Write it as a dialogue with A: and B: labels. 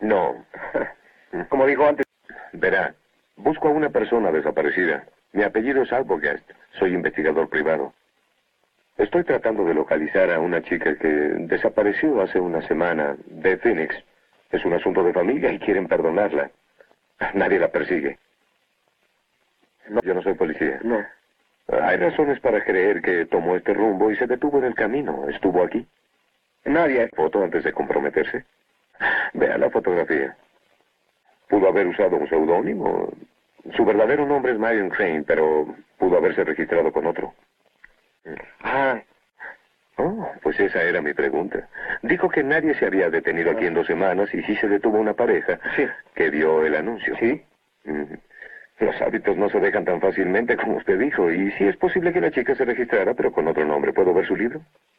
A: No.
B: Como dijo antes.
A: Verá, busco a una persona desaparecida. Mi apellido es Arbogast. Soy investigador privado. Estoy tratando de localizar a una chica que desapareció hace una semana de Phoenix. Es un asunto de familia y quieren perdonarla. Nadie la persigue. No, yo no soy policía.
B: No.
A: Hay razones para creer que tomó este rumbo y se detuvo en el camino. ¿Estuvo aquí?
B: Nadie.
A: ¿Foto antes de comprometerse? Vea la fotografía. Pudo haber usado un seudónimo. Su verdadero nombre es Marion Crane, pero pudo haberse registrado con otro. Oh, pues esa era mi pregunta. Dijo que nadie se había detenido aquí en 2 semanas y sí se detuvo una pareja que vio el anuncio.
B: Sí.
A: Los hábitos no se dejan tan fácilmente como usted dijo, y sí es posible que la chica se registrara, pero con otro nombre. ¿Puedo ver su libro?